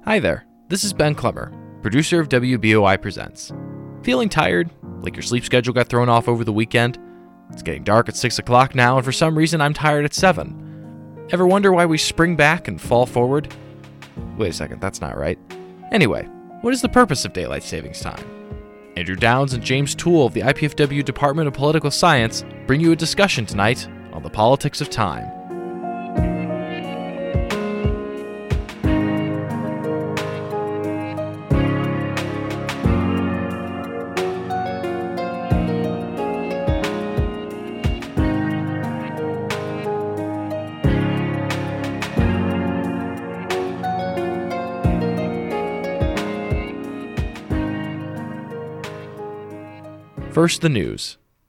Hi there, this is Ben Clemmer, producer of WBOI Presents. Feeling tired? Like your sleep schedule got thrown off over the weekend? It's getting dark at 6 o'clock now, and for some reason I'm tired at 7. Ever wonder why we spring back and fall forward? Wait a second, that's not right. Anyway, what is the purpose of daylight savings time? Andrew Downs and James Toole of the IPFW Department of Political Science bring you a discussion tonight on the politics of time. First, the news.